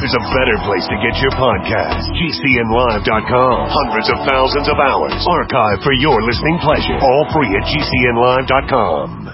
there's a better place to get your podcast. GCNlive.com. Hundreds of thousands of hours archived for your listening pleasure. All free at GCNlive.com.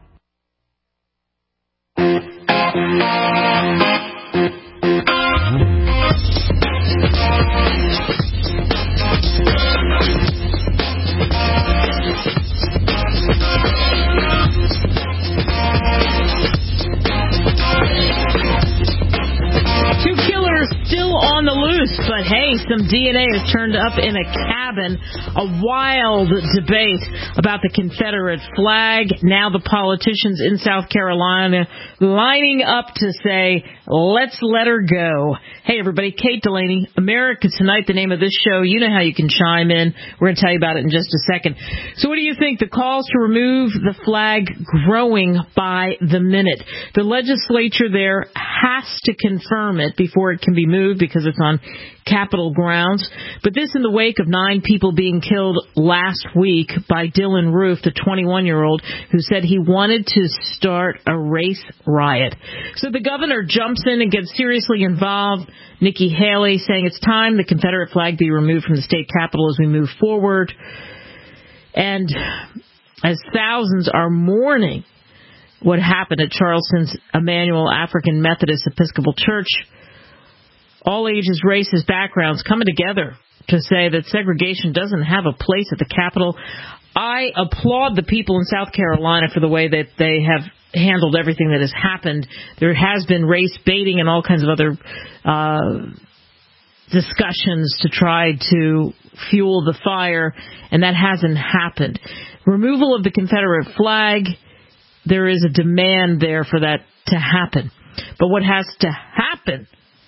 Still on the loose, but hey, some DNA is turned up in a cabin. A wild debate about the Confederate flag. Now the politicians in South Carolina lining up to say, let's let her go. Hey, everybody, Kate Delaney, America Tonight, the name of this show. You know how you can chime in. We're going to tell you about it in just a second. So what do you think? The calls to remove the flag growing by the minute. The legislature there has to confirm it before it can be moved because it's on Capitol grounds. But this in the wake of 9 people being killed last week by Dylan Roof, the 21-year-old, who said he wanted to start a race riot. So the governor jumps in and gets seriously involved. Nikki Haley saying it's time the Confederate flag be removed from the state capitol as we move forward. And as thousands are mourning what happened at Charleston's Emmanuel African Methodist Episcopal Church, all ages, races, backgrounds coming together to say that segregation doesn't have a place at the Capitol. I applaud the people in South Carolina for the way that they have handled everything that has happened. There has been race baiting and all kinds of other discussions to try to fuel the fire, and that hasn't happened. Removal of the Confederate flag, there is a demand there for that to happen. But what has to happen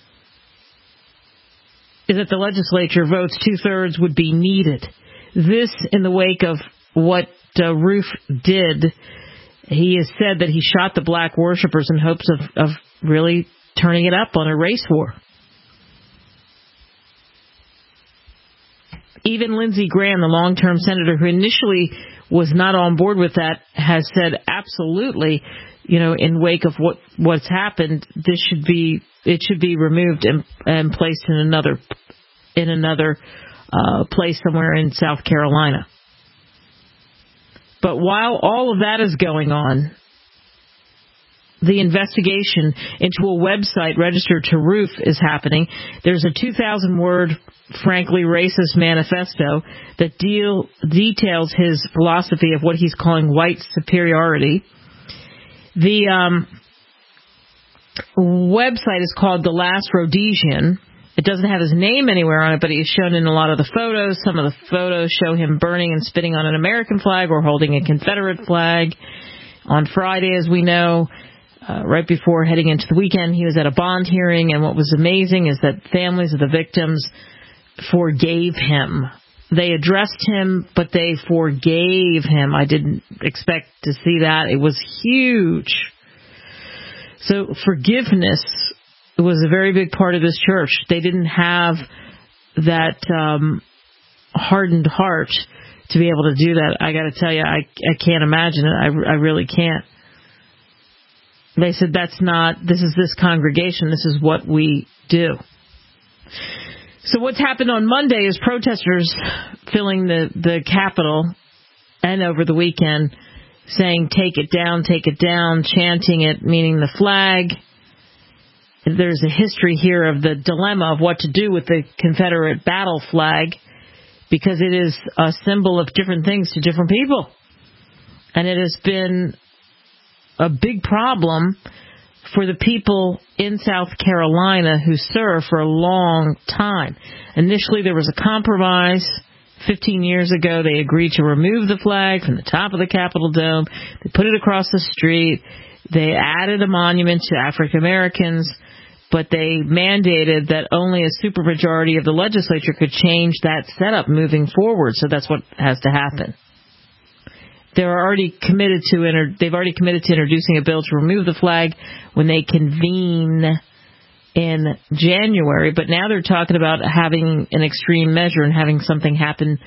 is that the legislature votes 2/3 would be needed. This in the wake of what Roof did. He has said that he shot the black worshipers in hopes of really turning it up on a race war. Even Lindsey Graham, the long-term senator who initially was not on board with that, has said absolutely, in wake of what's happened, it should be removed and placed in another place somewhere in South Carolina. But while all of that is going on, the investigation into a website registered to Roof is happening. There's a 2,000-word, frankly racist manifesto that details his philosophy of what he's calling white superiority. The website is called The Last Rhodesian. It doesn't have his name anywhere on it, but he's shown in a lot of the photos. Some of the photos show him burning and spitting on an American flag or holding a Confederate flag. On Friday, as we know, right before heading into the weekend, he was at a bond hearing, and what was amazing is that families of the victims forgave him. They addressed him, but they forgave him. I didn't expect to see that. It was huge. So forgiveness was a very big part of this church. They didn't have that hardened heart to be able to do that. I got to tell you, I can't imagine it. I really can't. They said, this is this congregation. This is what we do. So what's happened on Monday is protesters filling the Capitol and over the weekend saying, take it down, chanting it, meaning the flag. There's a history here of the dilemma of what to do with the Confederate battle flag because it is a symbol of different things to different people. And it has been a big problem for the people in South Carolina who served for a long time. Initially, there was a compromise. 15 years ago, they agreed to remove the flag from the top of the Capitol Dome. They put it across the street. They added a monument to African Americans, but they mandated that only a supermajority of the legislature could change that setup moving forward. So that's what has to happen. They've already committed to introducing a bill to remove the flag when they convene in January. But now they're talking about having an extreme measure and having something happen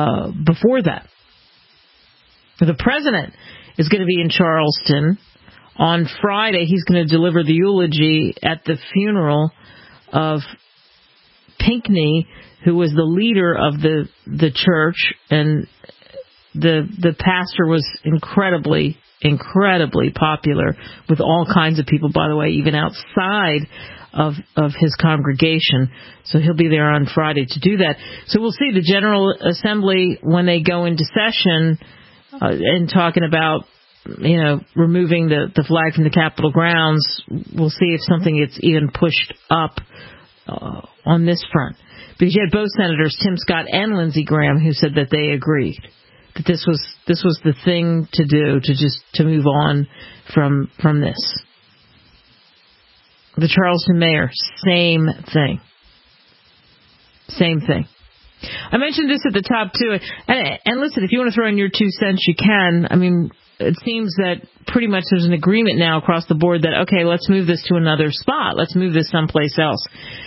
before that. The president is going to be in Charleston On Friday, he's going to deliver the eulogy at the funeral of Pinckney, who was the leader of the church, and the pastor was incredibly popular with all kinds of people, by the way, even outside of his congregation. So he'll be there on Friday to do that. So we'll see the General Assembly when they go into session and talking about, removing the flag from the Capitol grounds. We'll see if something gets even pushed up on this front. Because you had both senators, Tim Scott and Lindsey Graham, who said that they agreed that this was the thing to do, to move on from this. The Charleston mayor, same thing. Same thing. I mentioned this at the top, too. And listen, if you want to throw in your 2 cents, you can. I mean, it seems that pretty much there's an agreement now across the board that, okay, let's move this to another spot. Let's move this someplace else.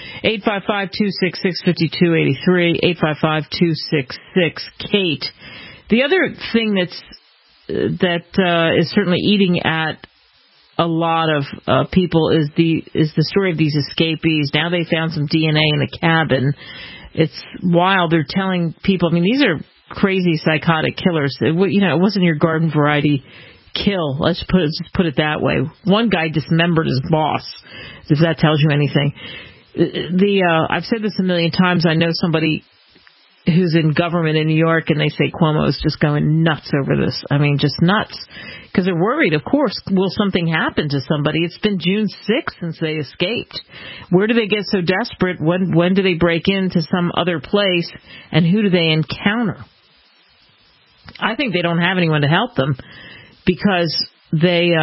855-266-5283, 855-266-KATE. The other thing that is certainly eating at a lot of people is the story of these escapees. Now they found some DNA in a cabin. It's wild. They're telling people, I mean, these are crazy psychotic killers. It wasn't your garden variety kill. Let's put it that way. One guy dismembered his boss, if that tells you anything. I've said this a million times. I know somebody who's in government in New York, and they say Cuomo is just going nuts over this. I mean, just nuts. Because they're worried, of course, will something happen to somebody? It's been June 6th since they escaped. Where do they get so desperate? When do they break into some other place? And who do they encounter? I think they don't have anyone to help them because they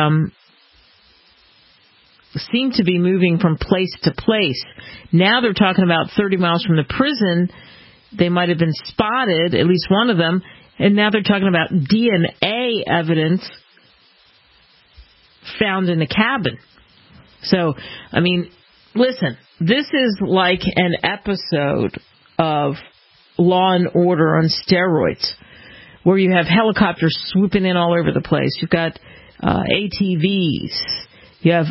seem to be moving from place to place. Now they're talking about 30 miles from the prison. They might have been spotted, at least one of them, and now they're talking about DNA evidence found in the cabin. So, I mean, listen, this is like an episode of Law and Order on steroids, where you have helicopters swooping in all over the place. You've got ATVs. You have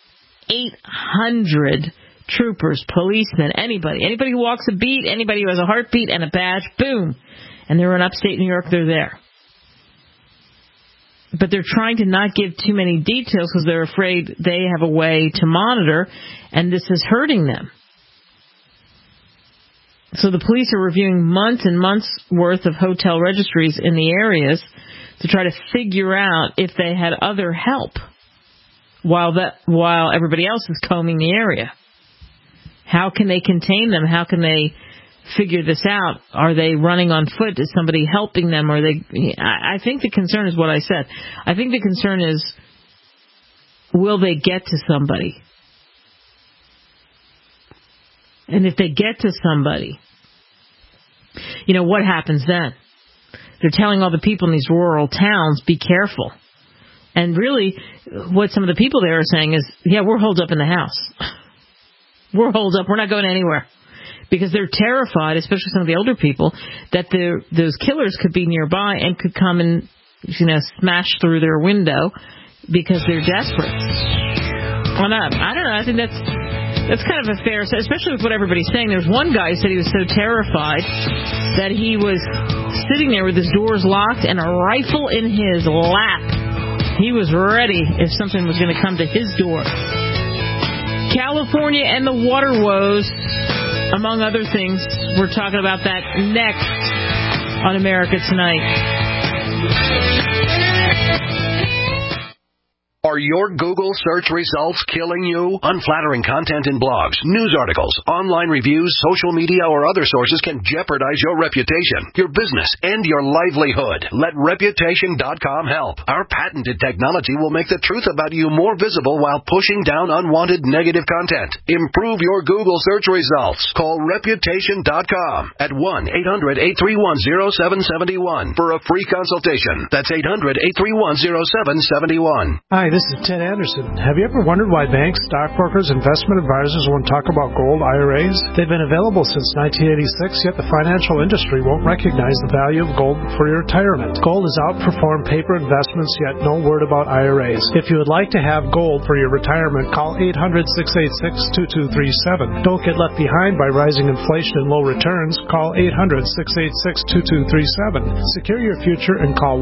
800 troopers, policemen, anybody who walks a beat, anybody who has a heartbeat and a badge, boom. And they're in upstate New York, they're there. But they're trying to not give too many details because they're afraid they have a way to monitor, and this is hurting them. So the police are reviewing months and months worth of hotel registries in the areas to try to figure out if they had other help while everybody else is combing the area. How can they contain them? How can they figure this out? Are they running on foot? Is somebody helping them? I think the concern is what I said. I think the concern is, will they get to somebody? And if they get to somebody, what happens then? They're telling all the people in these rural towns, be careful. And really, what some of the people there are saying is, yeah, we're holed up in the house. We're holed up. We're not going anywhere. Because they're terrified, especially some of the older people, that those killers could be nearby and could come and, smash through their window because they're desperate. Well, I don't know. I think that's kind of a fair, especially with what everybody's saying. There's one guy who said he was so terrified that he was sitting there with his doors locked and a rifle in his lap. He was ready if something was going to come to his door. California and the water woes, among other things. We're talking about that next on America Tonight. Are your Google search results killing you? Unflattering content in blogs, news articles, online reviews, social media, or other sources can jeopardize your reputation, your business, and your livelihood. Let Reputation.com help. Our patented technology will make the truth about you more visible while pushing down unwanted negative content. Improve your Google search results. Call Reputation.com at 1-800-831-0771 for a free consultation. That's 800-831-0771. Hi, this This is Ted Anderson. Have you ever wondered why banks, stockbrokers, investment advisors won't talk about gold IRAs? They've been available since 1986, yet the financial industry won't recognize the value of gold for your retirement. Gold has outperformed paper investments, yet no word about IRAs. If you would like to have gold for your retirement, call 800-686-2237. Don't get left behind by rising inflation and low returns. Call 800-686-2237. Secure your future and call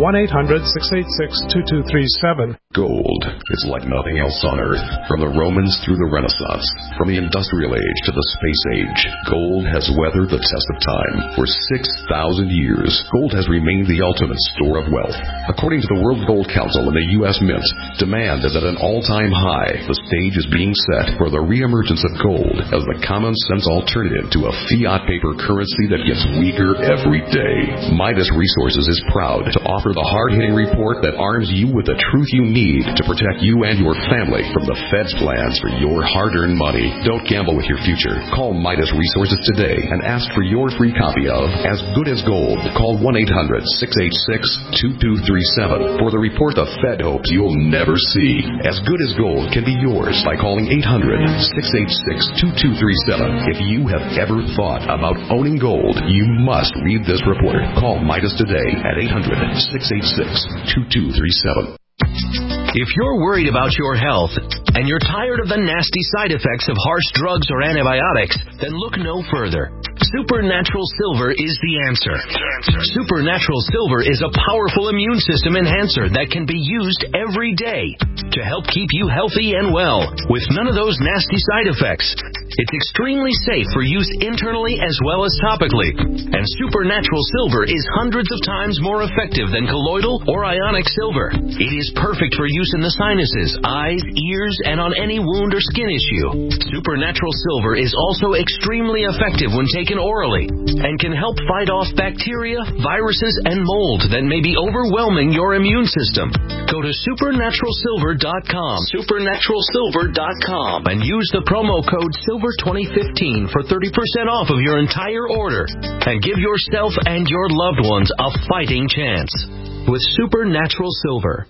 1-800-686-2237. Gold is like nothing else on Earth. From the Romans through the Renaissance, from the Industrial Age to the Space Age, gold has weathered the test of time. For 6,000 years, gold has remained the ultimate store of wealth. According to the World Gold Council and the U.S. Mint, demand is at an all-time high. The stage is being set for the reemergence of gold as the common-sense alternative to a fiat paper currency that gets weaker every day. Midas Resources is proud to offer the hard-hitting report that arms you with the truth you need to protect you and your family from the Fed's plans for your hard-earned money. Don't gamble with your future. Call Midas Resources today and ask for your free copy of As Good as Gold. Call 1-800-686-2237 for the report the Fed hopes you'll never see. As Good as Gold can be yours by calling 800-686-2237. If you have ever thought about owning gold, you must read this report. Call Midas today at 800-686-2237. If you're worried about your health and you're tired of the nasty side effects of harsh drugs or antibiotics, then look no further. Supernatural Silver is the answer. Supernatural Silver is a powerful immune system enhancer that can be used every day to help keep you healthy and well with none of those nasty side effects. It's extremely safe for use internally as well as topically. And Supernatural Silver is hundreds of times more effective than colloidal or ionic silver. It is perfect for use in the sinuses, eyes, ears, and on any wound or skin issue. Supernatural Silver is also extremely effective when taken orally and can help fight off bacteria, viruses, and mold that may be overwhelming your immune system. Go to supernaturalsilver.com, supernaturalsilver.com, and use the promo code SILVER2015 for 30% off of your entire order and give yourself and your loved ones a fighting chance with Supernatural Silver.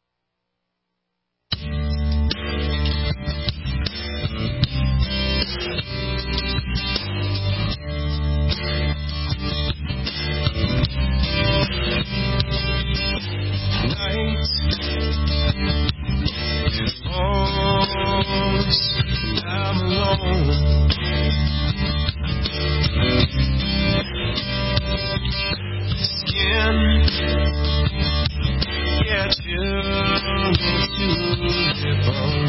I'm alone. Skin gets you to the bone.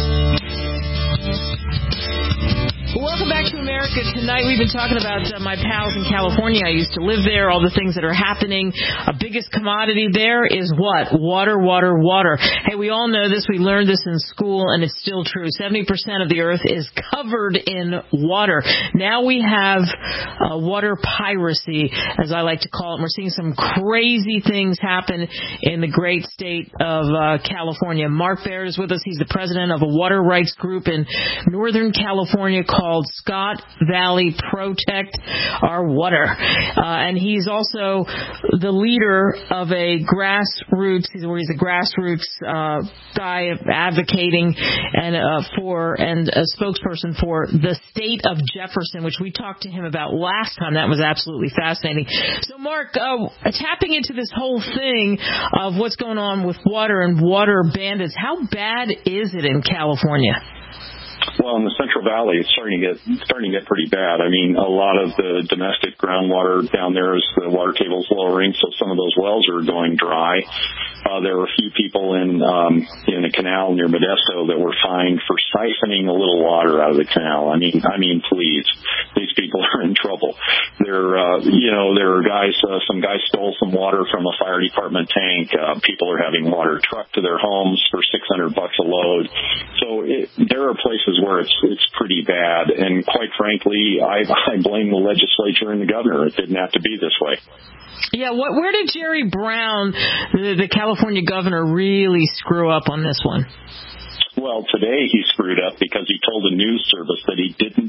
Welcome back to America Tonight. We've been talking about my pals in California. I used to live there, all the things that are happening. A biggest commodity there is what? Water, water, water. Hey, we all know this. We learned this in school, and it's still true. 70% of the earth is covered in water. Now we have water piracy, as I like to call it. And we're seeing some crazy things happen in the great state of California. Mark Baird is with us. He's the president of a water rights group in Northern California called Scott Valley Protect Our Water. And he's also the leader of a grassroots, he's a grassroots guy advocating and a spokesperson for the state of Jefferson, which we talked to him about last time. That was absolutely fascinating. So, Mark, tapping into this whole thing of what's going on with water and water bandits, how bad is it in California? Well, in the Central Valley, it's starting to get pretty bad. I mean, a lot of the domestic groundwater down there is the water table's lowering, so some of those wells are going dry. There were a few people in a canal near Modesto that were fined for siphoning a little water out of the canal. I mean, please, these people are in trouble. There are guys. Some guys stole some water from a fire department tank. People are having water trucked to their homes for $600 a load. So there are places where it's pretty bad, and quite frankly, I blame the legislature and the governor. It didn't have to be this way. Yeah, where did Jerry Brown, the California governor, really screw up on this one? Well, today he screwed up because he told a news service that he didn't take a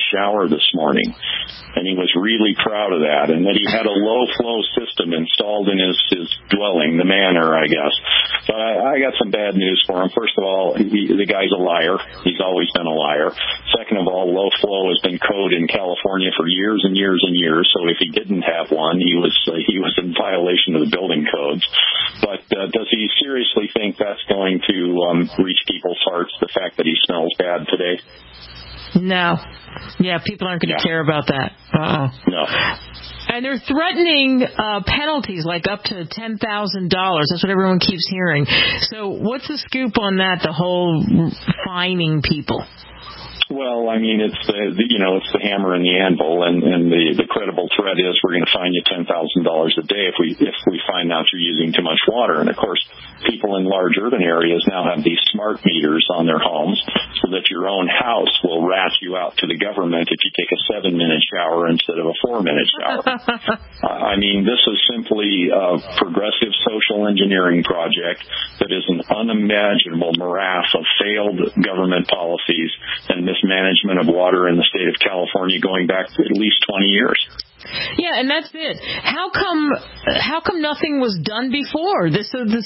shower this morning. And he was really proud of that, and that he had a low-flow system installed in his dwelling, the manor, I guess. So I got some bad news for him. First of all, the guy's a liar. He's always been a liar. Second of all, low flow has been code in California for years and years and years, so if he didn't have one, he was in violation of the building codes. But does he seriously think that's going to reach people's hearts, the fact that he smells bad today? No. Yeah, people aren't going to care about that. No. And they're threatening penalties like up to $10,000. That's what everyone keeps hearing. So what's the scoop on that, the whole fining people? Well, I mean, it's the hammer and the anvil, and the credible threat is we're going to fine you $10,000 a day if we find out you're using too much water. And of course, people in large urban areas now have these smart meters on their homes, so that your own house will rat you out to the government if you take a 7-minute shower instead of a 4-minute shower. I mean, this is simply a progressive social engineering project that is an unimaginable morass of failed government policies and mismanagement of water in the state of California going back to at least 20 years. Yeah, and that's it. How come nothing was done before? This shouldn't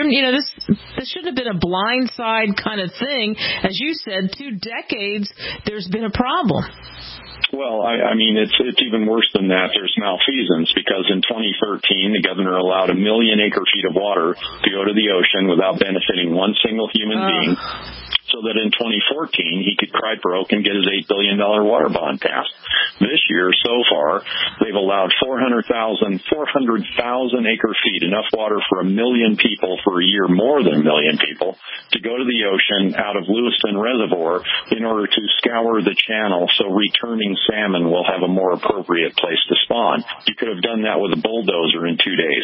have been a blindside kind of thing. As you said, 2 decades, there's been a problem. Well, I mean, it's even worse than that. There's malfeasance, because in 2013, the governor allowed 1 million acre-feet of water to go to the ocean without benefiting one single human being, so that in 2014 he could cry broke and get his $8 billion water bond passed. This year, so far, they've allowed 400,000 acre-feet, enough water for 1 million people for a year, more than 1 million people, to go to the ocean out of Lewiston Reservoir in order to scour the channel so returning salmon will have a more appropriate place to spawn. You could have done that with a bulldozer in 2 days.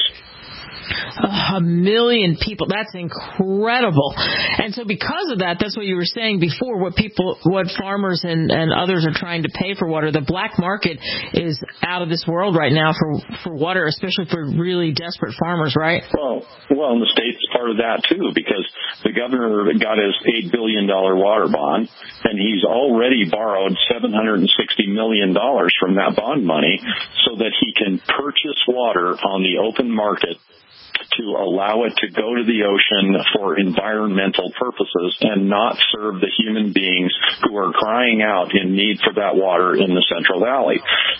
1 million people. That's incredible. And so because of that, that's what you were saying before, what farmers and others are trying to pay for water. The black market is out of this world right now for water, especially for really desperate farmers, right? Well, and the state's part of that too, because the governor got his $8 billion water bond, and he's already borrowed $760 million from that bond money so that he can purchase water on the open market to allow it to go to the ocean for environmental purposes and not serve the human beings who are crying out in need for that water in the Central Valley.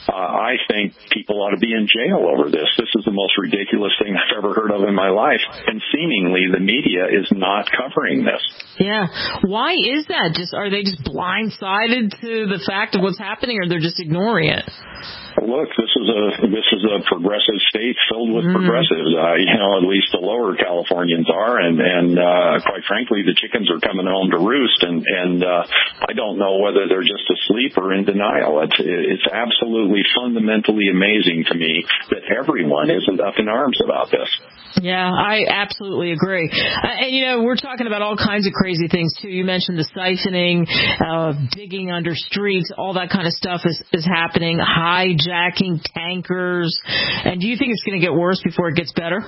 I think people ought to be in jail over this. This is the most ridiculous thing I've ever heard of in my life, and seemingly the media is not covering this. Yeah. Why is that? Are they just blindsided to the fact of what's happening, or they're just ignoring it? Look, this is a progressive state filled with progressives. At least the lower Californians are, and quite frankly, the chickens are coming home to roost. And I don't know whether they're just asleep or in denial. It's absolutely fundamentally amazing to me that everyone isn't up in arms about this. Yeah, I absolutely agree. And, we're talking about all kinds of crazy things, too. You mentioned the siphoning, digging under streets, all that kind of stuff is happening, hijacking tankers. And do you think it's going to get worse before it gets better?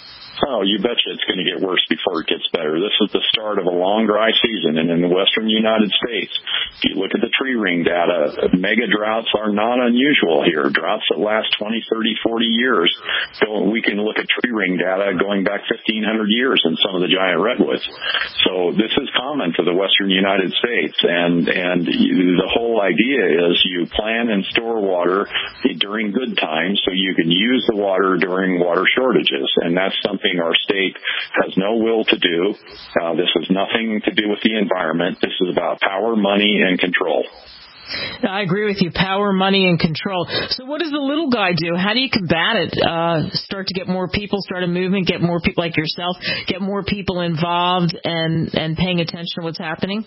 Oh, you betcha it's going to get worse before it gets better. This is the start of a long dry season, and in the western United States, if you look at the tree ring data, mega droughts are not unusual here. Droughts that last 20, 30, 40 years. So we can look at tree ring data going back 1,500 years in some of the giant redwoods. So this is common to the western United States, and the whole idea is you plan and store water during good times so you can use the water during water shortages, and that's something our state has no will to do. This has nothing to do with the environment. This is about power, money, and control. I agree with you. Power, money, and control. So what does the little guy do? How do you combat it? Start to get more people, start a movement, get more people like yourself, get more people involved and paying attention to what's happening?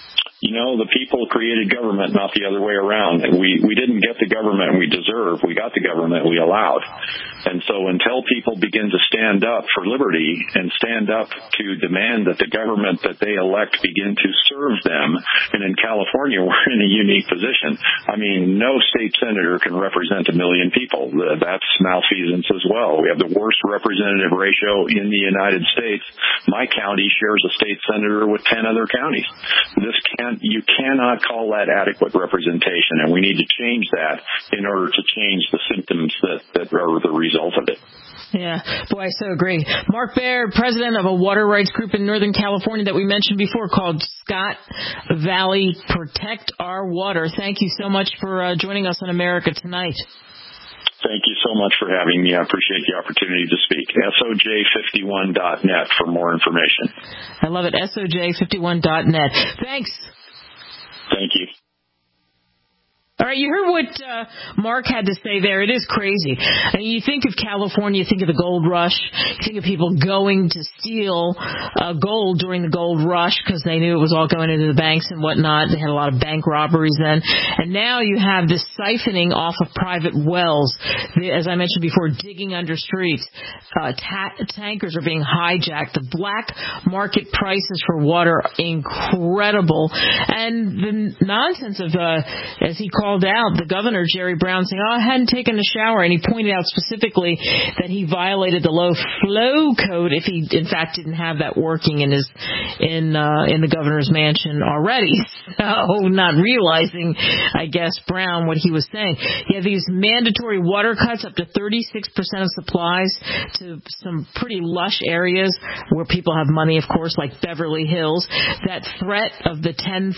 The people created government, not the other way around. We didn't get the government we deserve. We got the government we allowed. And so until people begin to stand up for liberty and stand up to demand that the government that they elect begin to serve them, and in California we're in a unique position. I mean, no state senator can represent 1 million people. That's malfeasance as well. We have the worst representative ratio in the United States. My county shares a state senator with 10 other counties. This cannot call that adequate representation, and we need to change that in order to change the symptoms that are the result of it. Yeah, boy, I so agree. Mark Baird, president of a water rights group in Northern California that we mentioned before called Scott Valley Protect Our Water. Thank you so much for joining us on America Tonight. Thank you so much for having me. I appreciate the opportunity to speak. SOJ51.net for more information. I love it. SOJ51.net. Thanks. Thank you. All right, you heard what Mark had to say there. It is crazy. I mean, you think of California, you think of the gold rush, you think of people going to steal gold during the gold rush because they knew it was all going into the banks and whatnot. They had a lot of bank robberies then. And now you have this siphoning off of private wells. As I mentioned before, digging under streets. Tankers are being hijacked. The black market prices for water are incredible. And the nonsense of, as he called out, the governor, Jerry Brown, saying, I hadn't taken a shower, and he pointed out specifically that he violated the low flow code if he, in fact, didn't have that working in his in the governor's mansion already. So, not realizing, I guess, Brown, what he was saying. You have these mandatory water cuts up to 36% of supplies to some pretty lush areas where people have money, of course, like Beverly Hills. That threat of the $10,000,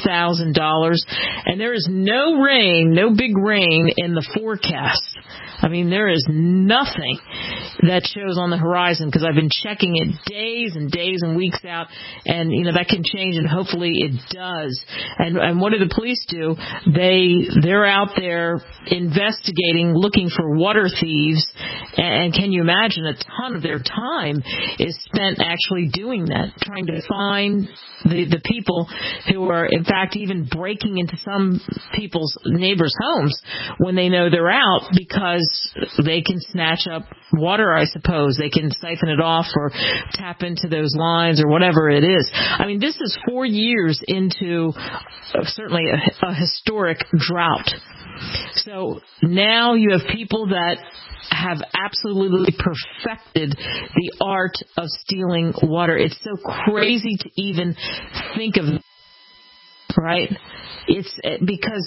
and there is no rain, no big rain in the forecast. I mean, there is nothing that shows on the horizon because I've been checking it days and days and weeks out, and, you know, that can change, and hopefully it does. And what do the police do? They're out there investigating, looking for water thieves, and can you imagine a ton of their time is spent actually doing that, trying to find the people who are, in fact, even breaking into some people's neighbors' homes when they know they're out because they can snatch up water, I suppose. They can siphon it off or tap into those lines or whatever it is. I mean, this is 4 years into certainly a historic drought. So now you have people that have absolutely perfected the art of stealing water. It's so crazy to even think of, right? It's because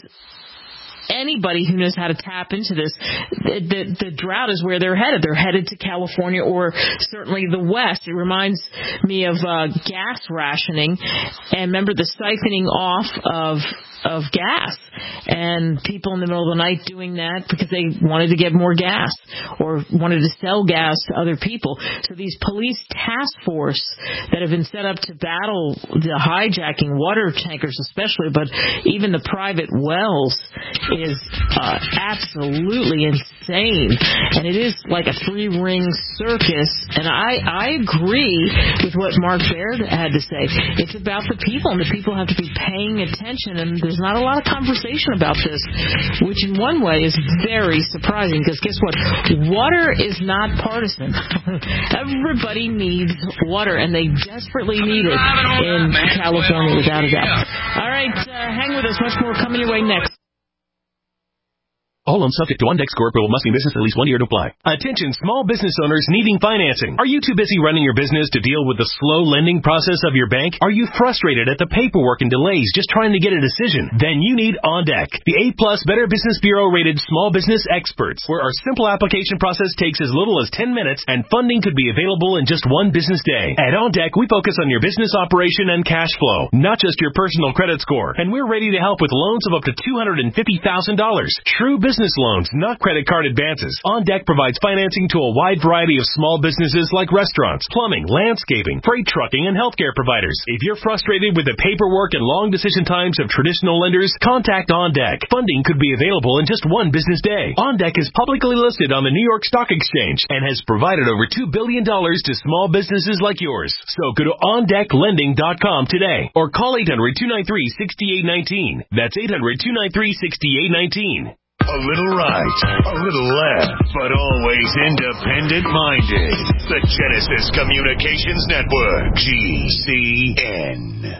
anybody who knows how to tap into this, the drought is where they're headed. They're headed to California or certainly the West. It reminds me of gas rationing. And remember the siphoning off of gas, and people in the middle of the night doing that because they wanted to get more gas or wanted to sell gas to other people. So these police task force that have been set up to battle the hijacking, water tankers especially, but even the private wells, is absolutely insane. And it is like a three-ring circus. And I agree with what Mark Baird had to say. It's about the people, and the people have to be paying attention, and there's not a lot of conversation about this, which in one way is very surprising because guess what? Water is not partisan. Everybody needs water, and they desperately need it in California without a doubt. All right, hang with us. Much more coming your way next. All loans subject to OnDeck score approval, must be business at least 1 year to apply. Attention small business owners needing financing. Are you too busy running your business to deal with the slow lending process of your bank? Are you frustrated at the paperwork and delays just trying to get a decision? Then you need OnDeck, the A+ Better Business Bureau rated small business experts, where our simple application process takes as little as 10 minutes and funding could be available in just one business day. At OnDeck, we focus on your business operation and cash flow, not just your personal credit score. And we're ready to help with loans of up to $250,000. True business loans, not credit card advances. OnDeck provides financing to a wide variety of small businesses like restaurants, plumbing, landscaping, freight trucking, and healthcare providers. If you're frustrated with the paperwork and long decision times of traditional lenders, contact OnDeck. Funding could be available in just one business day. OnDeck is publicly listed on the New York Stock Exchange and has provided over $2 billion to small businesses like yours. So go to OnDeckLending.com today or call 800-293-6819. That's 800-293-6819. A little right, a little left, but always independent-minded. The Genesis Communications Network, GCN.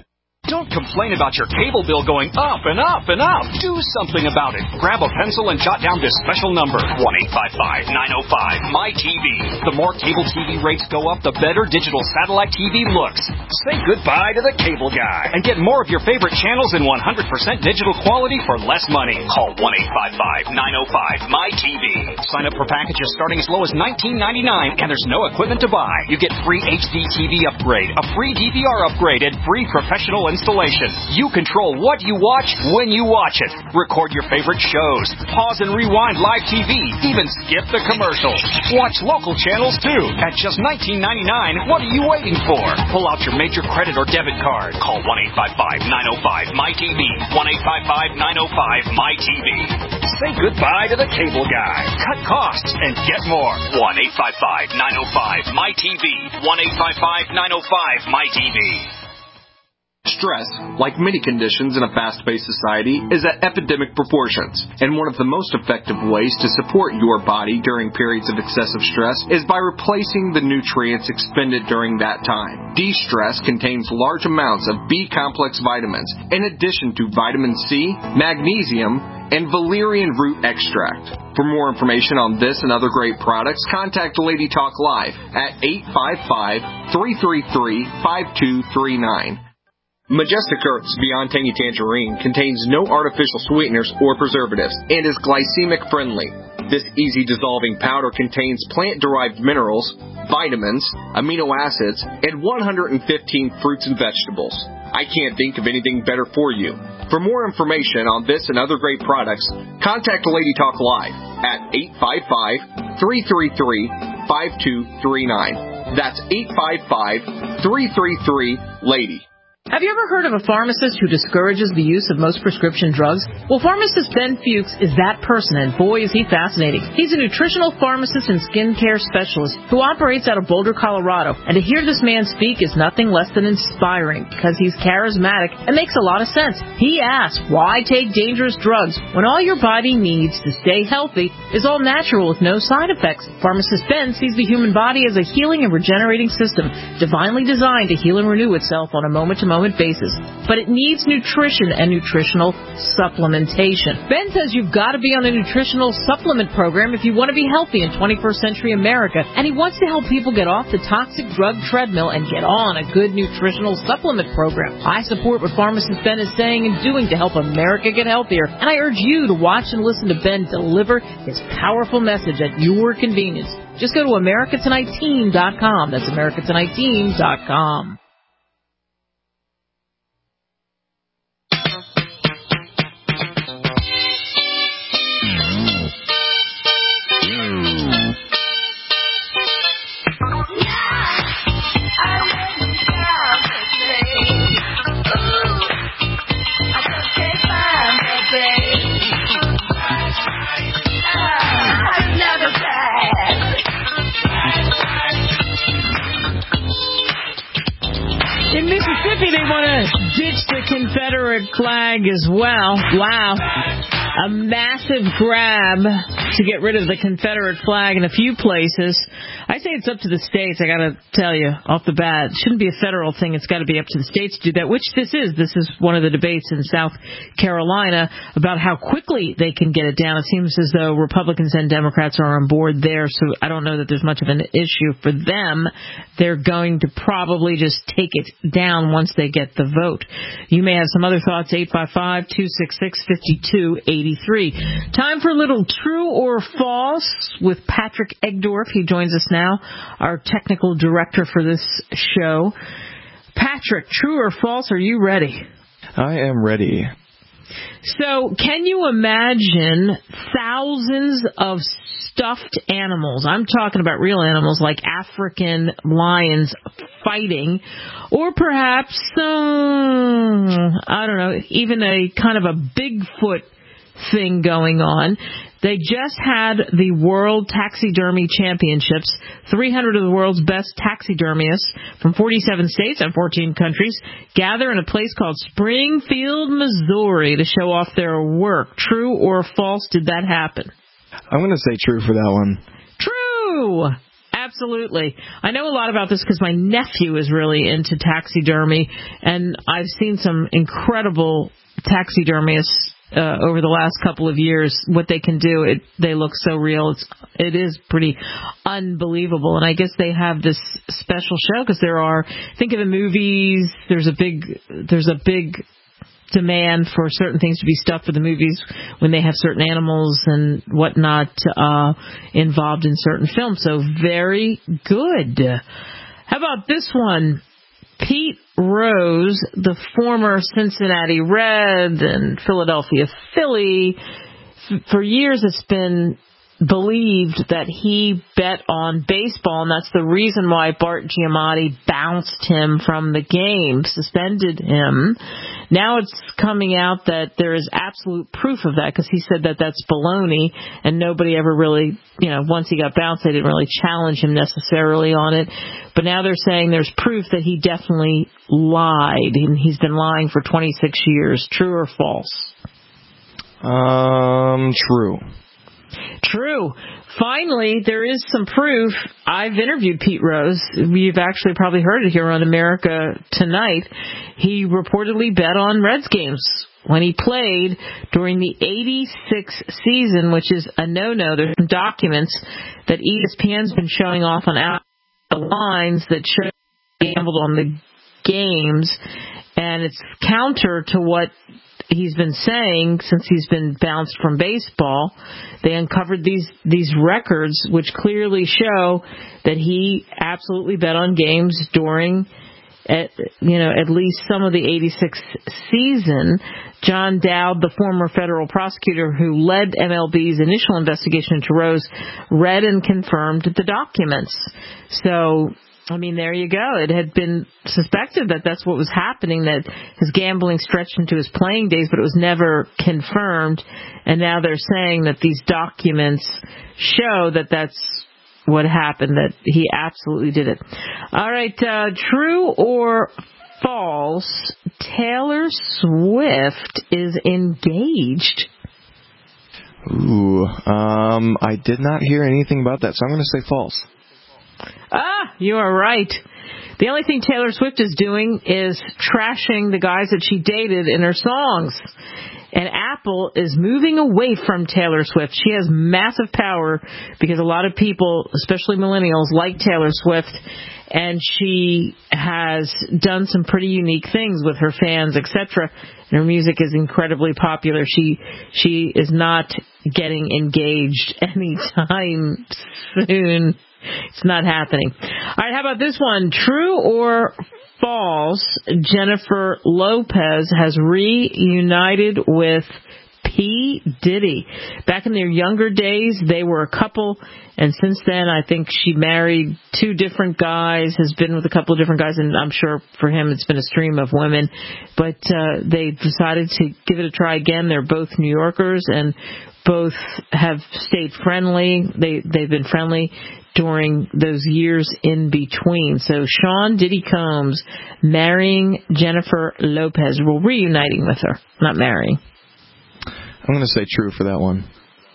Don't complain about your cable bill going up and up and up. Do something about it. Grab a pencil and jot down this special number, 1-855-905-MY-TV. The more cable TV rates go up, the better digital satellite TV looks. Say goodbye to the cable guy and get more of your favorite channels in 100% digital quality for less money. Call 1-855-905-MY-TV. Sign up for packages starting as low as $19.99, and there's no equipment to buy. You get free HD TV upgrade, a free DVR upgrade, and free professional installation. You control what you watch when you watch it. Record your favorite shows. Pause and rewind live TV. Even skip the commercials. Watch local channels too. At just $19.99, what are you waiting for? Pull out your major credit or debit card. Call 1-855-905-MY-TV. 1-855-905-MY-TV. Say goodbye to the cable guy. Cut costs and get more. 1-855-905-MY-TV. 1-855-905-MY-TV. Stress, like many conditions in a fast-paced society, is at epidemic proportions, and one of the most effective ways to support your body during periods of excessive stress is by replacing the nutrients expended during that time. De-stress contains large amounts of B-complex vitamins, in addition to vitamin C, magnesium, and valerian root extract. For more information on this and other great products, contact Lady Talk Live at 855-333-5239. Majestic Earth's Beyond Tangy Tangerine contains no artificial sweeteners or preservatives and is glycemic friendly. This easy dissolving powder contains plant-derived minerals, vitamins, amino acids, and 115 fruits and vegetables. I can't think of anything better for you. For more information on this and other great products, contact Lady Talk Live at 855-333-5239. That's 855-333-LADY. Have you ever heard of a pharmacist who discourages the use of most prescription drugs? Well, pharmacist Ben Fuchs is that person, and boy, is he fascinating. He's a nutritional pharmacist and skincare specialist who operates out of Boulder, Colorado. And to hear this man speak is nothing less than inspiring because he's charismatic and makes a lot of sense. He asks, why take dangerous drugs when all your body needs to stay healthy is all natural with no side effects? Pharmacist Ben sees the human body as a healing and regenerating system, divinely designed to heal and renew itself on a moment-to-moment basis, but it needs nutrition and nutritional supplementation. Ben says you've got to be on a nutritional supplement program if you want to be healthy in 21st century America, and he wants to help people get off the toxic drug treadmill and get on a good nutritional supplement program. I support what pharmacist Ben is saying and doing to help America get healthier, and I urge you to watch and listen to Ben deliver his powerful message at your convenience. Just go to AmericaTonightTeam.com. That's AmericaTonightTeam.com. In Mississippi, they want to ditch the Confederate flag as well. Wow. A massive grab to get rid of the Confederate flag in a few places. I say it's up to the states, I got to tell you, off the bat. It shouldn't be a federal thing. It's got to be up to the states to do that, which this is. This is one of the debates in South Carolina about how quickly they can get it down. It seems as though Republicans and Democrats are on board there, so I don't know that there's much of an issue for them. They're going to probably just take it down once they get the vote. You may have some other thoughts, 855-266-5283. Time for a little true or false with Patrick Egdorf. He joins us now, our technical director for this show. Patrick, true or false, are you ready? I am ready. So, can you imagine thousands of stuffed animals? I'm talking about real animals like African lions fighting, or perhaps, I don't know, even a kind of a Bigfoot thing going on. They just had the World Taxidermy Championships. 300 of the world's best taxidermists from 47 states and 14 countries gather in a place called Springfield, Missouri to show off their work. True or false, did that happen? I'm going to say true for that one. True! Absolutely. I know a lot about this because my nephew is really into taxidermy, and I've seen some incredible taxidermists over the last couple of years. What they can do, they look so real. It is pretty unbelievable. And I guess they have this special show because think of the movies. There's a big demand for certain things to be stuffed for the movies when they have certain animals and whatnot involved in certain films. So very good. How about this one? Pete Rose, the former Cincinnati Red and Philadelphia Philly, for years it's been believed that he bet on baseball, and that's the reason why Bart Giamatti bounced him from the game, suspended him. Now it's coming out that there is absolute proof of that, because he said that that's baloney, and nobody ever really, once he got bounced, they didn't really challenge him necessarily on it. But now they're saying there's proof that he definitely lied, and he's been lying for 26 years. True or false? True. True. Finally, there is some proof. I've interviewed Pete Rose. You've actually probably heard it here on America Tonight. He reportedly bet on Reds games when he played during the 86 season, which is a no-no. There's some documents that ESPN's been showing off on the lines that show he gambled on the games, and it's counter to what he's been saying since he's been bounced from baseball. They uncovered these records which clearly show that he absolutely bet on games during at least some of the 86 season. John Dowd, the former federal prosecutor who led MLB's initial investigation into Rose, read and confirmed the documents. So, there you go. It had been suspected that that's what was happening, that his gambling stretched into his playing days, but it was never confirmed. And now they're saying that these documents show that that's what happened, that he absolutely did it. All right, true or false, Taylor Swift is engaged? Ooh, I did not hear anything about that, so I'm going to say false. You are right. The only thing Taylor Swift is doing is trashing the guys that she dated in her songs. And Apple is moving away from Taylor Swift. She has massive power because a lot of people, especially millennials, like Taylor Swift. And she has done some pretty unique things with her fans, etc. And her music is incredibly popular. She is not getting engaged anytime soon. It's not happening. All right, how about this one? True or false, Jennifer Lopez has reunited with P. Diddy. Back in their younger days, they were a couple, and since then, I think she married two different guys, has been with a couple of different guys, and I'm sure for him it's been a stream of women. But they decided to give it a try again. They're both New Yorkers, and both have stayed friendly. They've been friendly during those years in between. So Sean Diddy Combs marrying Jennifer Lopez, well, reuniting with her, not marrying. I'm going to say true for that one.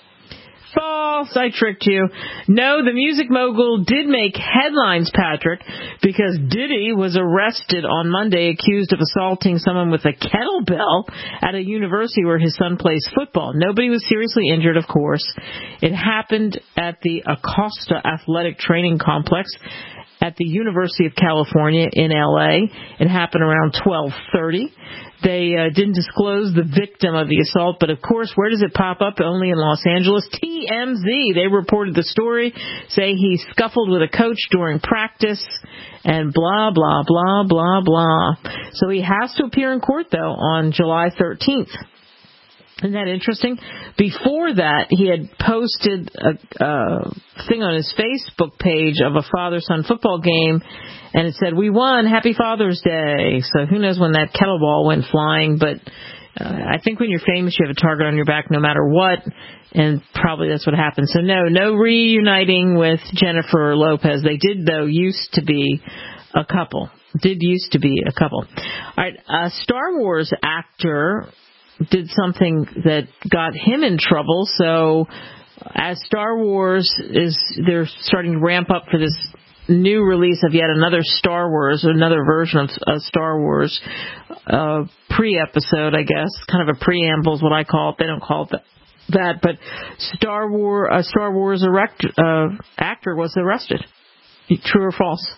False. I tricked you. No, the music mogul did make headlines, Patrick, because Diddy was arrested on Monday accused of assaulting someone with a kettlebell at a university where his son plays football. Nobody was seriously injured, of course. It happened at the Acosta Athletic Training Complex at the University of California in L.A. It happened around 12:30. They didn't disclose the victim of the assault, but of course, where does it pop up? Only in Los Angeles. TMZ, they reported the story, say he scuffled with a coach during practice, and blah, blah, blah, blah, blah. So he has to appear in court, though, on July 13th. Isn't that interesting? Before that, he had posted a thing on his Facebook page of a father-son football game, and it said, "We won, Happy Father's Day." So who knows when that kettlebell went flying, but I think when you're famous, you have a target on your back no matter what, and probably that's what happened. So no reuniting with Jennifer Lopez. They did, though, used to be a couple. All right, a Star Wars actor did something that got him in trouble, so as Star Wars they're starting to ramp up for this new release of yet another Star Wars, another version of Star Wars, pre-episode, I guess, kind of a preamble is what I call it. They don't call it that, but Star Wars actor was arrested. True or false?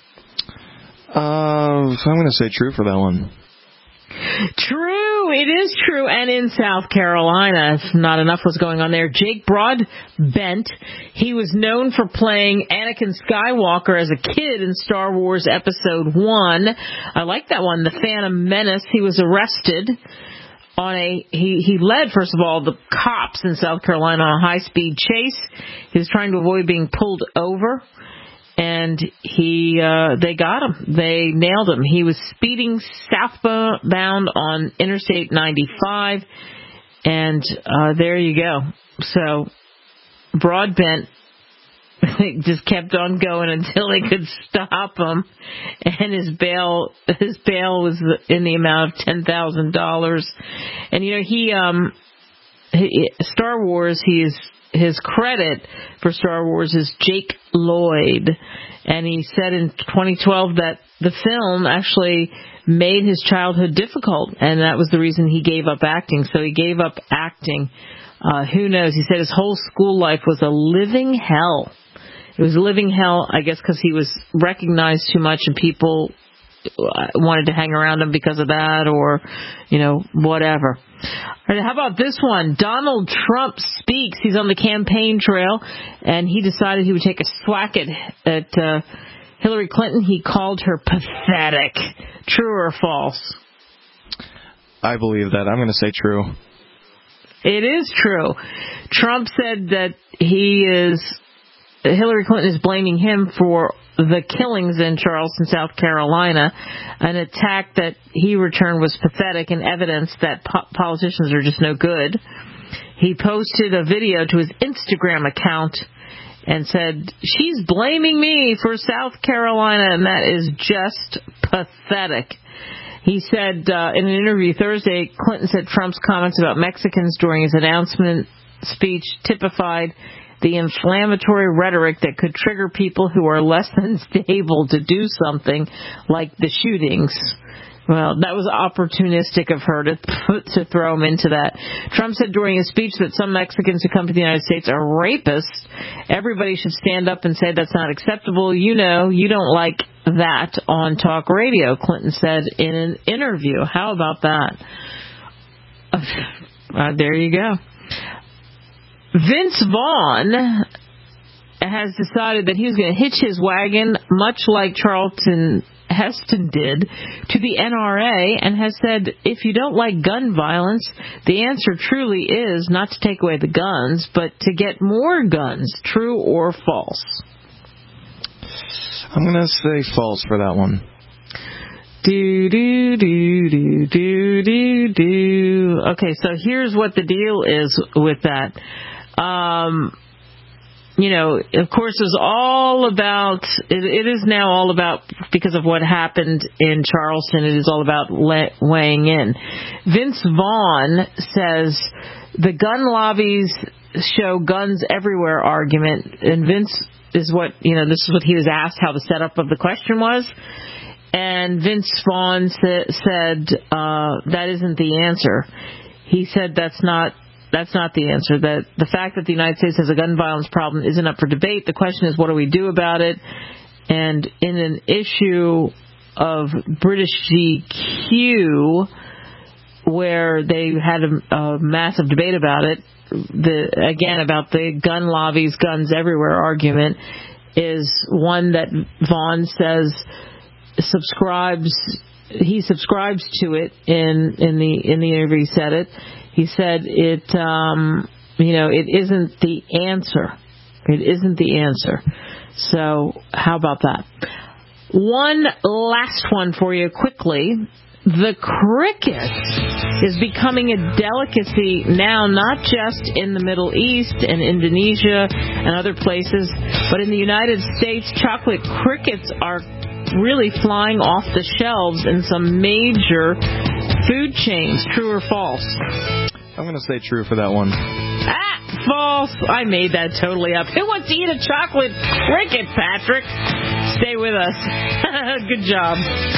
I'm going to say true for that one. True, it is true, and in South Carolina, if not enough was going on there. Jake Broadbent, he was known for playing Anakin Skywalker as a kid in Star Wars Episode 1. I like that one, The Phantom Menace. He was arrested on he led, first of all, the cops in South Carolina on a high-speed chase. He was trying to avoid being pulled over. And they got him. They nailed him. He was speeding southbound on Interstate 95, and there you go. So Broadbent just kept on going until they could stop him, and his bail was in the amount of $10,000. And Star Wars, his credit for Star Wars is Jake Lloyd. And he said in 2012 that the film actually made his childhood difficult, and that was the reason he gave up acting. So he gave up acting. Who knows? He said his whole school life was a living hell. It was a living hell, I guess, because he was recognized too much and people wanted to hang around him because of that, or, whatever. All right, how about this one? Donald Trump speaks. He's on the campaign trail, and he decided he would take a swack at Hillary Clinton. He called her pathetic. True or false? I believe that. I'm going to say true. It is true. Trump said that Hillary Clinton is blaming him for the killings in Charleston, South Carolina, an attack that he returned was pathetic and evidence that politicians are just no good. He posted a video to his Instagram account and said, "She's blaming me for South Carolina, and that is just pathetic." He said in an interview Thursday, Clinton said Trump's comments about Mexicans during his announcement speech typified the inflammatory rhetoric that could trigger people who are less than stable to do something like the shootings. Well, that was opportunistic of her to throw him into that. Trump said during his speech that some Mexicans who come to the United States are rapists. Everybody should stand up and say that's not acceptable. You don't like that on talk radio, Clinton said in an interview. How about that? There you go. Vince Vaughn has decided that he was going to hitch his wagon, much like Charlton Heston did, to the NRA, and has said, if you don't like gun violence, the answer truly is not to take away the guns, but to get more guns. True or false? I'm going to say false for that one. Okay, so here's what the deal is with that. Of course, it's all about, it is now all about, because of what happened in Charleston, it is all about weighing in. Vince Vaughn says the gun lobbies show guns everywhere argument, and Vince is this is what he was asked, how the setup of the question was. And Vince Vaughn said that isn't the answer. He said that's not the answer. That the fact that the United States has a gun violence problem isn't up for debate. The question is, what do we do about it? And in an issue of British GQ, where they had a massive debate about it, about the gun lobbies, guns everywhere argument, is one that Vaughn says he subscribes to it in the interview. He said it. He said it isn't the answer. It isn't the answer. So how about that? One last one for you quickly. The cricket is becoming a delicacy now, not just in the Middle East and Indonesia and other places, but in the United States. Chocolate crickets are really flying off the shelves in some major food chains. True or false? I'm going to say true for that one. False. I made that totally up. Who wants to eat a chocolate cricket, Patrick? Stay with us. Good job.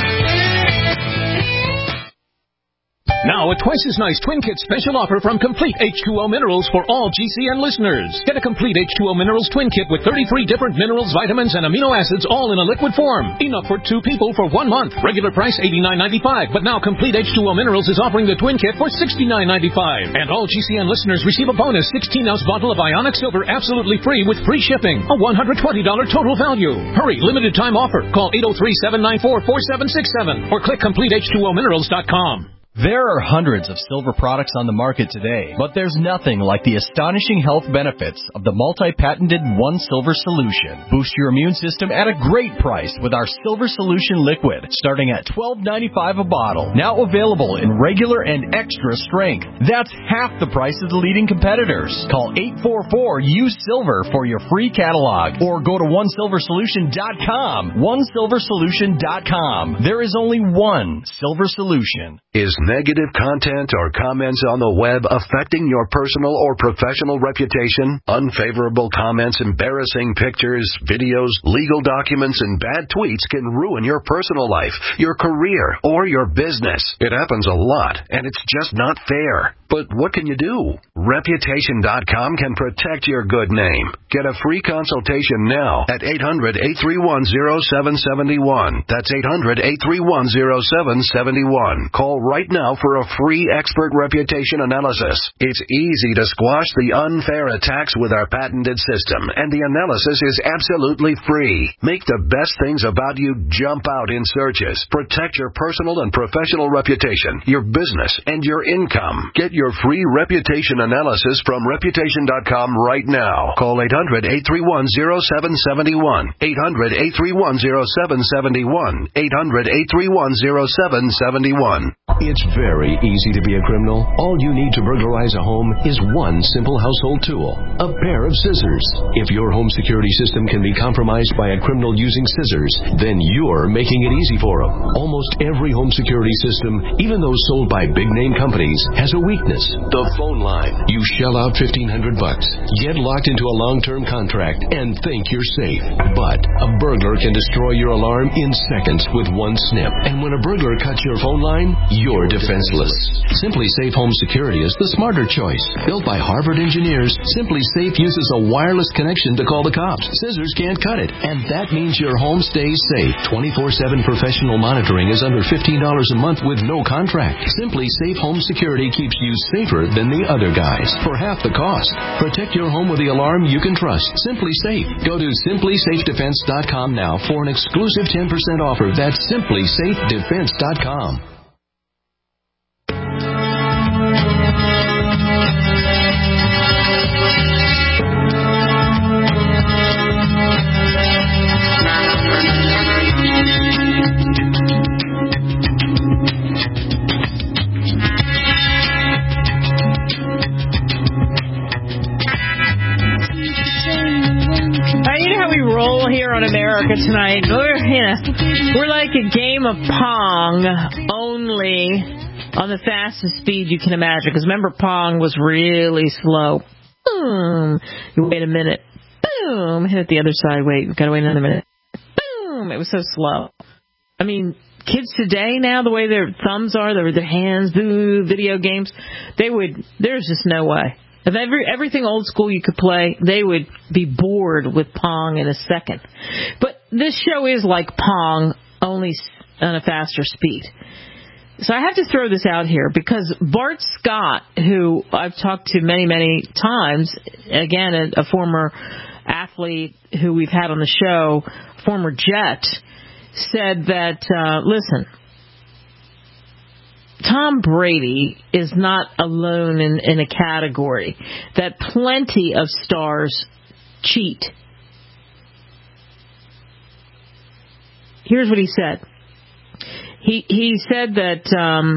Now, a twice as nice Twin Kit special offer from Complete H2O Minerals for all GCN listeners. Get a Complete H2O Minerals Twin Kit with 33 different minerals, vitamins, and amino acids all in a liquid form. Enough for 2 people for 1 month. Regular price $89.95, but now Complete H2O Minerals is offering the Twin Kit for $69.95. And all GCN listeners receive a bonus 16-ounce bottle of Ionic Silver absolutely free with free shipping. A $120 total value. Hurry, limited time offer. Call 803-794-4767 or click CompleteH2OMinerals.com. There are hundreds of silver products on the market today, but there's nothing like the astonishing health benefits of the multi-patented One Silver Solution. Boost your immune system at a great price with our Silver Solution Liquid, starting at $12.95 a bottle. Now available in regular and extra strength. That's half the price of the leading competitors. Call 844-USE-SILVER for your free catalog, or go to OneSilverSolution.com. OneSilverSolution.com. There is only one Silver Solution. Is negative content or comments on the web affecting your personal or professional reputation? Unfavorable comments, embarrassing pictures, videos, legal documents, and bad tweets can ruin your personal life, your career, or your business. It happens a lot, and it's just not fair. But what can you do? Reputation.com can protect your good name. Get a free consultation now at 800-831-0771. That's 800-831-0771. Call right now for a free expert reputation analysis. It's easy to squash the unfair attacks with our patented system, and the analysis is absolutely free. Make the best things about you jump out in searches. Protect your personal and professional reputation, your business, and your income. Get your free reputation analysis from Reputation.com right now. Call 800-831-0771. 800-831-0771. 800-831-0771. It's very easy to be a criminal. All you need to burglarize a home is one simple household tool, a pair of scissors. If your home security system can be compromised by a criminal using scissors, then you're making it easy for them. Almost every home security system, even those sold by big-name companies, has a weakness. The phone line. You shell out $1,500, get locked into a long-term contract, and think you're safe. But a burglar can destroy your alarm in seconds with one snip. And when a burglar cuts your phone line, you're defenseless. Simply Safe Home Security is the smarter choice. Built by Harvard engineers, Simply Safe uses a wireless connection to call the cops. Scissors can't cut it, and that means your home stays safe. 24/7 professional monitoring is under $15 a month with no contract. Simply Safe Home Security keeps you safer than the other guys for half the cost. Protect your home with the alarm you can trust. Simply Safe. Go to simplysafedefense.com now for an exclusive 10% offer. That's simplysafedefense.com. Roll here on America Tonight. We're like a game of Pong, only on the fastest speed you can imagine. Because remember, Pong was really slow. Boom. You wait a minute. Boom. Hit it the other side. Wait. We've got to wait another minute. Boom. It was so slow. I mean, kids today now, the way their thumbs are, their hands, video games, there's just no way. If everything old school you could play, they would be bored with Pong in a second. But this show is like Pong, only on a faster speed. So I have to throw this out here because Bart Scott, who I've talked to many, many times, again, a former athlete who we've had on the show, former Jet, said that, listen, Tom Brady is not alone in a category, that plenty of stars cheat. Here's what he said. He said that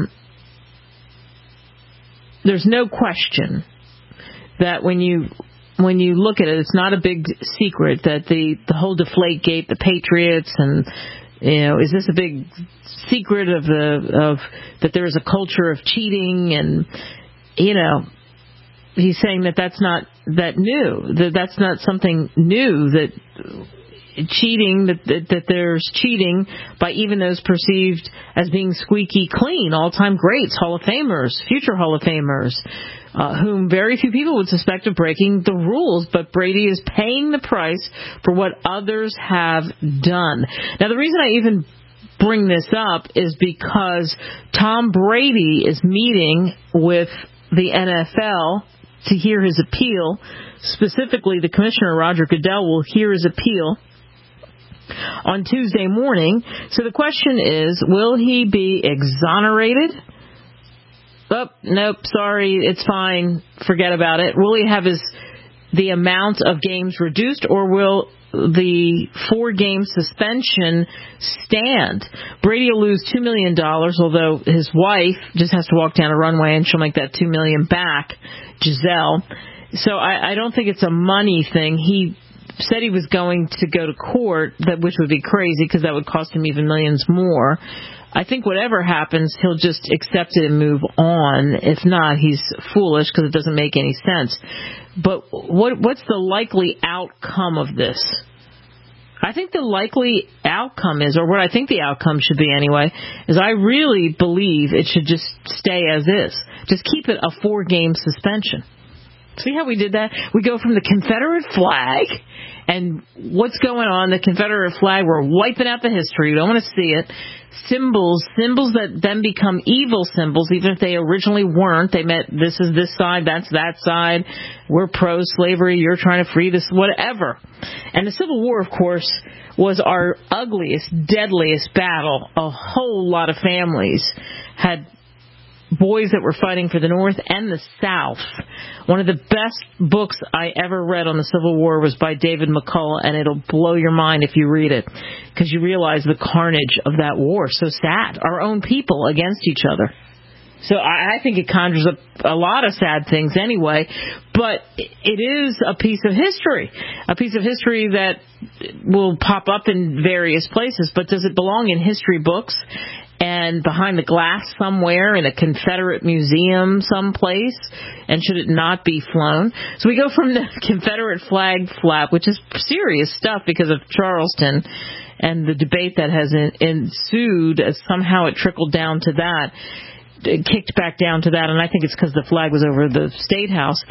there's no question that when you look at it, it's not a big secret that the whole Deflategate, the Patriots, and is this a big secret of that there is a culture of cheating, and he's saying that that's not that new. That's not something new, that cheating, that there's cheating by even those perceived as being squeaky clean, all-time greats, Hall of Famers, future Hall of Famers, whom very few people would suspect of breaking the rules, but Brady is paying the price for what others have done. Now, the reason I even bring this up is because Tom Brady is meeting with the NFL to hear his appeal. Specifically, the commissioner, Roger Goodell, will hear his appeal on Tuesday morning. So the question is, will he be exonerated? Oh, nope, sorry, it's fine, forget about it. Will he have the amount of games reduced, or will the 4-game suspension stand? Brady will lose $2 million, although his wife just has to walk down a runway and she'll make that $2 million back, Giselle. So I don't think it's a money thing. He said he was going to go to court, which would be crazy because that would cost him even millions more. I think whatever happens, he'll just accept it and move on. If not, he's foolish because it doesn't make any sense. But what's the likely outcome of this? I think the likely outcome is, or what I think the outcome should be anyway, is I really believe it should just stay as is. Just keep it a 4-game suspension. See how we did that? We go from the Confederate flag, and what's going on? The Confederate flag, we're wiping out the history. We don't want to see it. Symbols that then become evil symbols, even if they originally weren't. They meant this is this side, that's that side. We're pro-slavery, you're trying to free this, whatever. And the Civil War, of course, was our ugliest, deadliest battle. A whole lot of families had boys that were fighting for the North and the South. One of the best books I ever read on the Civil War was by David McCullough, and it'll blow your mind if you read it, because you realize the carnage of that war. So sad. Our own people against each other. So I think it conjures up a lot of sad things anyway, but it is a piece of history that will pop up in various places, but does it belong in history books and behind the glass somewhere in a Confederate museum someplace? And should it not be flown? So we go from the Confederate flag flap, which is serious stuff because of Charleston and the debate that has ensued, as somehow it trickled down to that, kicked back down to that, and I think it's because the flag was over the State House,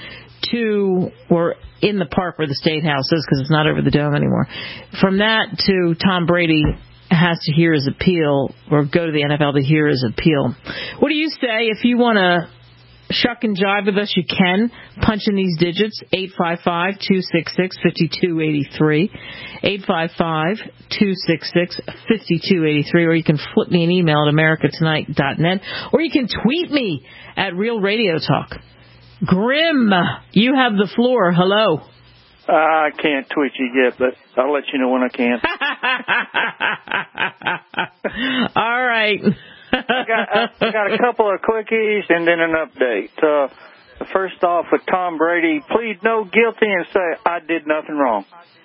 or in the park where the State House is, because it's not over the Dome anymore. From that to Tom Brady has to hear his appeal, or go to the NFL to hear his appeal. What do you say? If you want to shuck and jive with us, you can. Punch in these digits, 855-266-5283, 855-266-5283, or you can flip me an email at americatonight.net, or you can tweet me at Real Radio Talk. Grim, you have the floor. Hello. I can't tweet you yet, but I'll let you know when I can. All right. I got a couple of quickies and then an update. First off, with Tom Brady, plead no guilty and say, I did nothing wrong.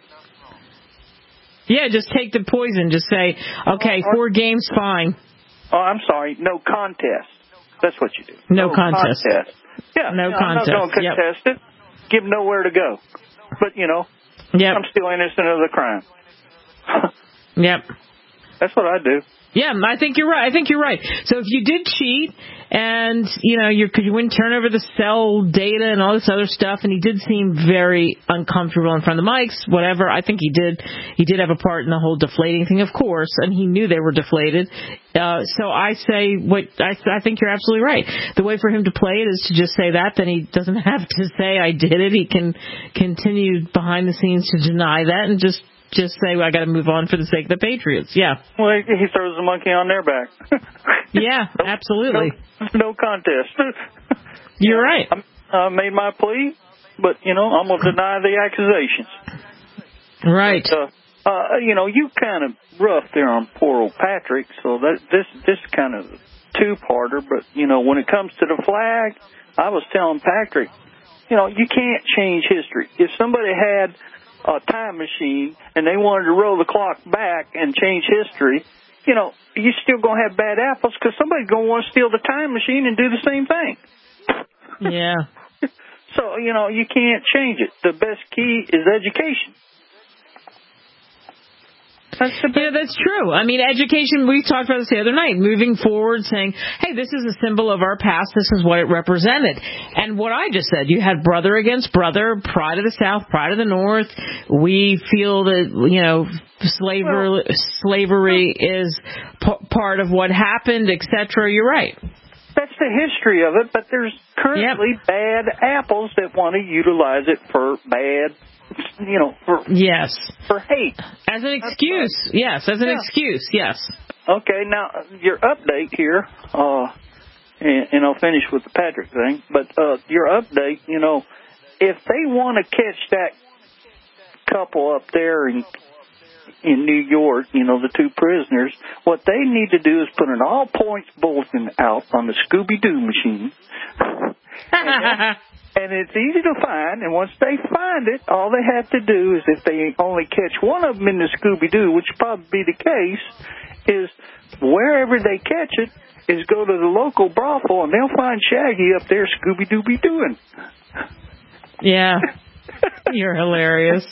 Yeah, just take the poison. Just say, okay, 4 games, fine. Oh, I'm sorry. No contest. That's what you do. No contest. Yeah, no contest. I'm not going to contest it. Give him nowhere to go. But, I'm still innocent of the crime. Yep. That's what I do. Yeah, I think you're right. So if you did cheat and, you wouldn't turn over the cell data and all this other stuff, and he did seem very uncomfortable in front of the mics, whatever, I think he did have a part in the whole deflating thing, of course, and he knew they were deflated. So I say I think you're absolutely right. The way for him to play it is to just say that, then he doesn't have to say I did it. He can continue behind the scenes to deny that and just say, well, I got to move on for the sake of the Patriots. Yeah. Well, he throws the monkey on their back. Yeah, absolutely. No contest. You're right. I made my plea, but, I'm going to deny the accusations. Right. But, you kind of rough there on poor old Patrick, so this kind of two-parter, but, when it comes to the flag, I was telling Patrick, you can't change history. If somebody had a time machine and they wanted to roll the clock back and change history, you're still going to have bad apples because somebody's going to want to steal the time machine and do the same thing. Yeah. So, you can't change it. The best key is education. That's true. I mean, education, we talked about this the other night, moving forward, saying, hey, this is a symbol of our past, this is what it represented. And what I just said, you had brother against brother, pride of the South, pride of the North. We feel that, slavery is part of what happened, etc. You're right. That's the history of it, but there's currently bad apples that want to utilize it for bad, for hate. As an excuse. Excuse, yes. Okay, now, your update here, and I'll finish with the Patrick thing, but your update, if they want to catch that couple up there in New York, the two prisoners, what they need to do is put an all-points bulletin out on the Scooby-Doo machine. And it's easy to find, and once they find it, all they have to do is, if they only catch one of them in the Scooby-Doo, which would probably be the case, is wherever they catch it, is go to the local brothel, and they'll find Shaggy up there Scooby-Dooby-Dooing. Yeah. You're hilarious.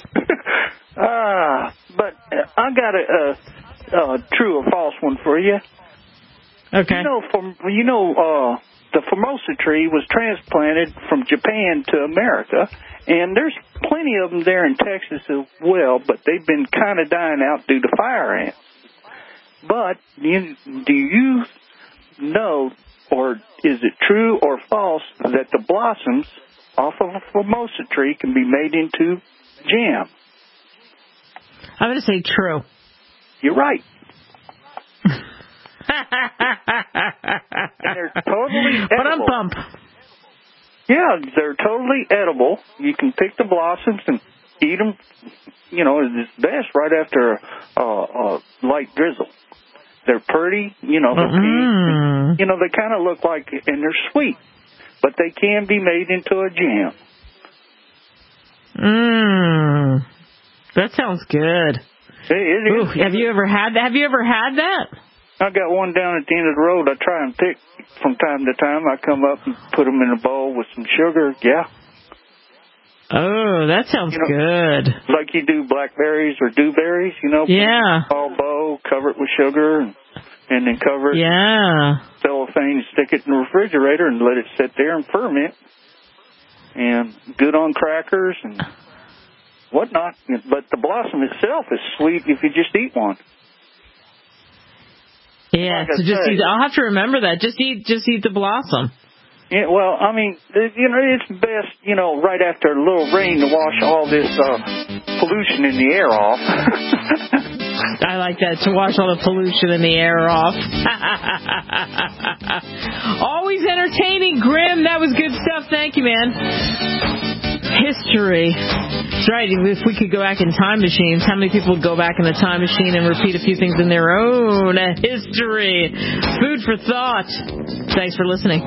But I got a true or false one for you. Okay. The Formosa tree was transplanted from Japan to America, and there's plenty of them there in Texas as well, but they've been kind of dying out due to fire ants. But do you know, or is it true or false, that the blossoms off of a Formosa tree can be made into jam? I'm going to say true. You're right. And they're totally edible. Yeah, they're totally edible. You can pick the blossoms and eat them. It's best right after a light drizzle. They're pretty. They kind of look like, and they're sweet, but they can be made into a jam. That sounds good. It is. Ooh, have you ever had that? I got one down at the end of the road. I try and pick from time to time. I come up and put them in a bowl with some sugar. Yeah. Oh, that sounds good. Like you do blackberries or dewberries, Yeah. Put it in a small bowl, cover it with sugar, and then cover it. Yeah. Cellophane, stick it in the refrigerator, and let it sit there and ferment. And good on crackers and whatnot. But the blossom itself is sweet if you just eat one. Yeah, so I'll have to remember that. Just eat the blossom. Yeah, well, I mean, it's best, right after a little rain to wash all this pollution in the air off. I like that, to wash all the pollution in the air off. Always entertaining, Grim. That was good stuff. Thank you, man. History. That's right. If we could go back in time machines, how many people would go back in the time machine and repeat a few things in their own history? Food for thought. Thanks for listening.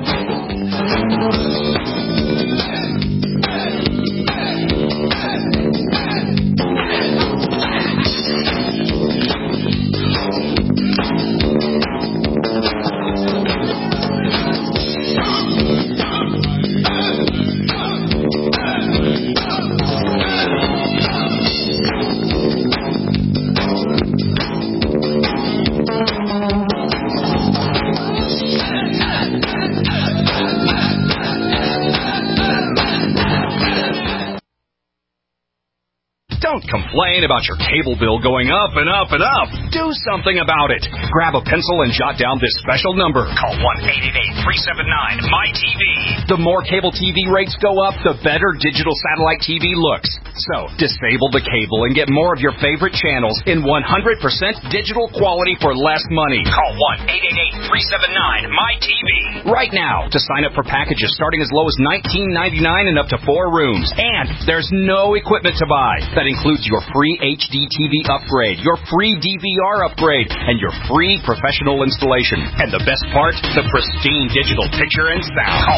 Don't complain about your cable bill going up and up and up. Do something about it. Grab a pencil and jot down this special number. Call 1-888-379-MY-TV. The more cable TV rates go up, the better digital satellite TV looks. So, disable the cable and get more of your favorite channels in 100% digital quality for less money. Call 1-888-379-MY-TV right now to sign up for packages starting as low as $19.99 and up to 4 rooms. And there's no equipment to buy. That includes your free HD TV upgrade, your free DVR upgrade, and your free professional installation. And the best part, the pristine digital picture and sound. Call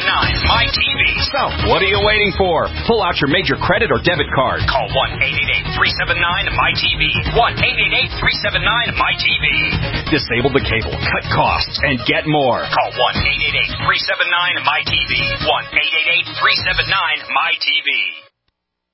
1-888-379-MY-TV. So, what are you waiting for? Pull out your major credit or debit card. Call 1-888-379-MyTV. 1-888-379-MyTV. Disable the cable, cut costs, and get more. Call 1-888-379-MyTV. 1-888-379-MyTV.